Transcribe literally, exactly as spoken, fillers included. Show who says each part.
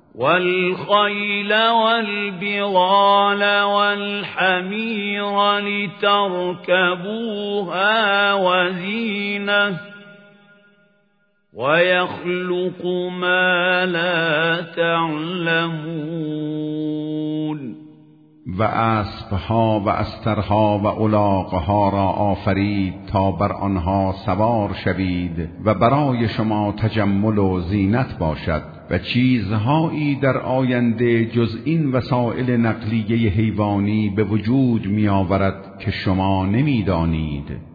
Speaker 1: والخيل والبغال والحمير لتركبوها وزينة ويخلق ما لا تعلمون.
Speaker 2: و اسبها و استرها و الاغها را آفرید تا بر آنها سوار شوید و برای شما تجمل و زینت باشد و چیزهایی در آینده جز این وسایل نقلیه حیوانی به وجود می آورد که شما نمی دانید.